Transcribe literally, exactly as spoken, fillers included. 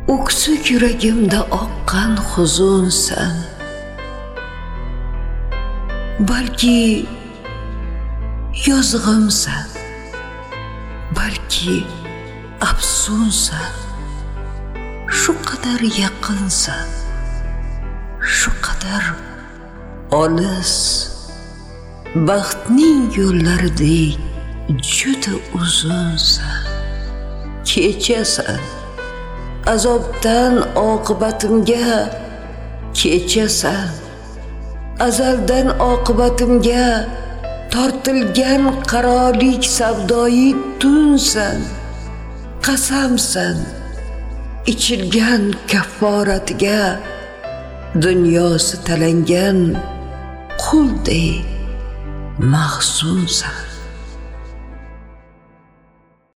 o'ksik yuragimda oqqan huzunsan. Balki yozg'imsan, balki afsunsan. Shu qadar yaqinsan, shu qadar olis. Baxtning yo'llaridek juda uzunsan. Kechasan, azobdan oqibatimga kechasan. Azaldan oqibatimga tortilgan qarolik savdoyi tunsan. Qasamsan, ichilgan kafforatiga dunyosi talangan quldek mahzunsan.